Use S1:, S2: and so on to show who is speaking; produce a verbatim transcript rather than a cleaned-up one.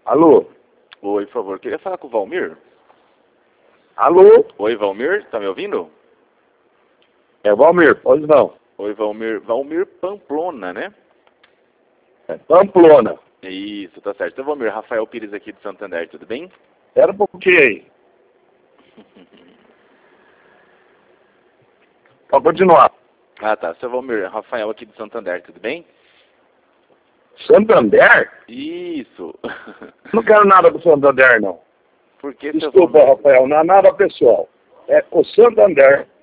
S1: Alô?
S2: Oi, por favor, queria falar com o Valmir.
S1: Alô?
S2: Oi, Valmir, tá me ouvindo?
S1: É Valmir, pois não.
S2: Oi, Valmir. Valmir Pamplona, né?
S1: É Pamplona.
S2: Isso, tá certo. Então, Valmir, Rafael Pires aqui de Santander, tudo bem?
S1: Era um pouquinho aí. Pode continuar.
S2: Ah, tá. Seu Valmir, Rafael aqui de Santander, tudo bem?
S1: Santander?
S2: Isso.
S1: Não quero nada do Santander, não.
S2: Por que, seu
S1: Desculpa,
S2: Valmir?
S1: Rafael, não é nada pessoal. É o Santander.